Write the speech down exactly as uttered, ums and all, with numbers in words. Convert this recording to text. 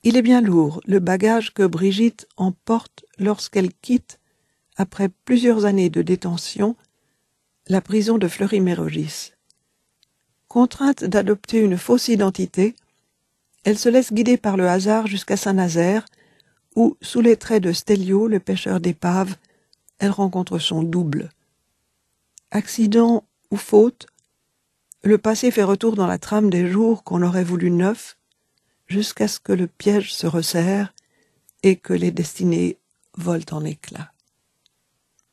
Il est bien lourd, le bagage que Brigitte emporte lorsqu'elle quitte, après plusieurs années de détention, la prison de Fleury-Mérogis. Contrainte d'adopter une fausse identité, elle se laisse guider par le hasard jusqu'à Saint-Nazaire, où, sous les traits de Stélio, le pêcheur d'épaves, elle rencontre son double. Accident ou faute, le passé fait retour dans la trame des jours qu'on aurait voulu neufs, jusqu'à ce que le piège se resserre et que les destinées volent en éclats.